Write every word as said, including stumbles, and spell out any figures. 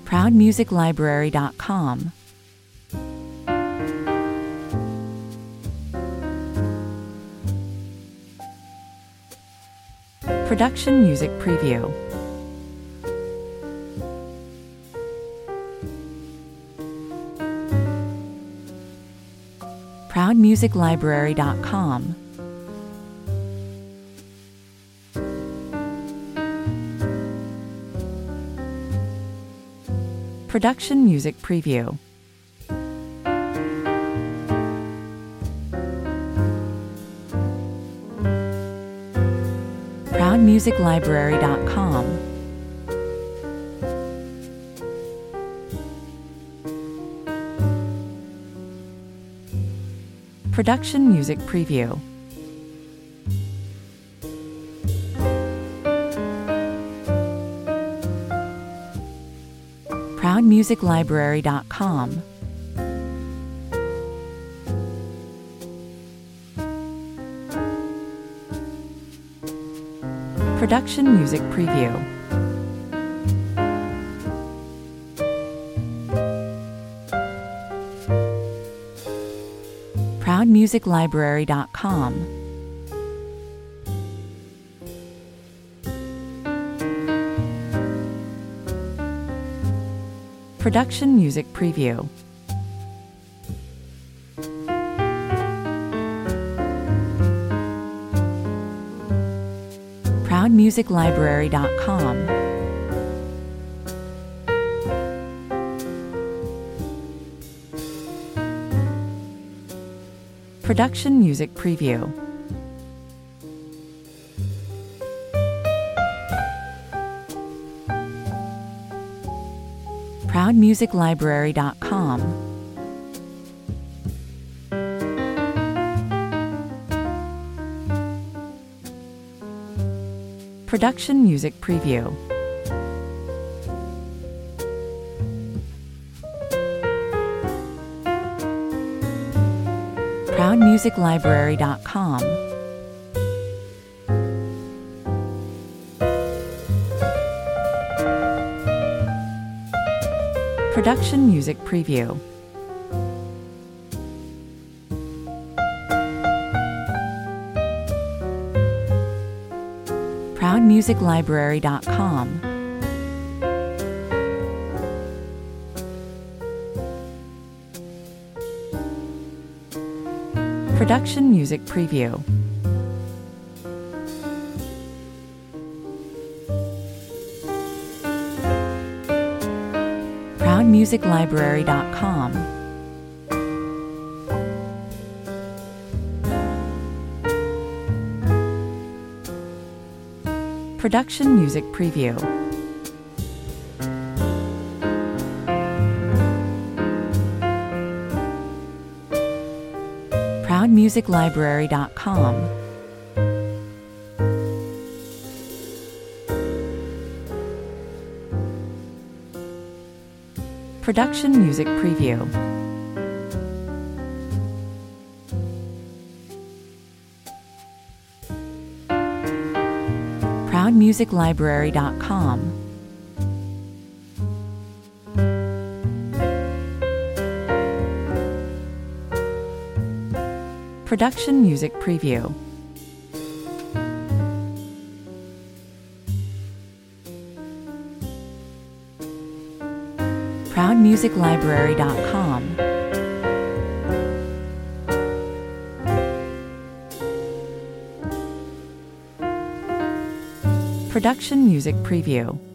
proud music library dot com. Production Music Preview. proud music library dot com. Production Music Preview. proud music library dot com. Production Music Preview. proud music library dot com. Production Music Preview. proud music library dot com. Production Music Preview. proud music library dot com. Production Music Preview. proud music library dot com. Production Music Preview. proud music library dot com. Production Music Preview. proud music library dot com. Production Music Preview. proud music library dot com. Production Music Preview. proud music library dot com. Production Music Preview. proud music library dot com. Production Music Preview. proud music library dot com. Production Music Preview.